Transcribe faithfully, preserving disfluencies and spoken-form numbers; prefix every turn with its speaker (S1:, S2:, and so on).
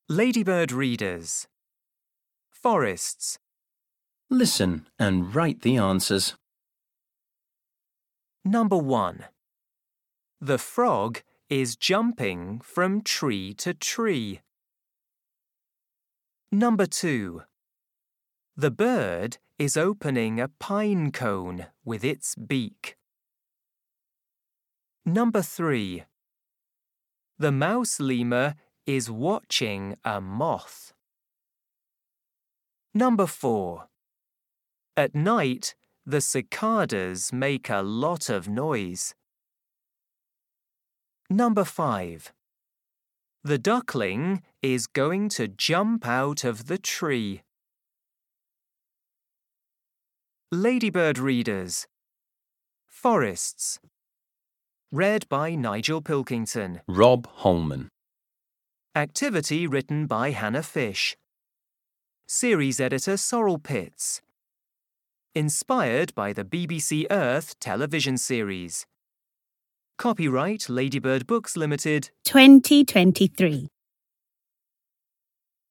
S1: Ladybird readers. Forests.
S2: Listen and write the answers.
S1: Number one. The frog is jumping from tree to tree. Number two. The bird is opening a pine cone with its beak. Number three. The mouse lemur is watching a moth. Number four. At night, the cicadas make a lot of noise. Number five. The duckling is going to jump out of the tree. Ladybird readers. Forests. Read by Nigel Pilkington.
S2: Rob Holman.
S1: Activity written by Hannah Fish. Series editor Sorrel Pitts. Inspired by the B B C Earth television series. Copyright Ladybird Books Limited
S3: twenty twenty-three.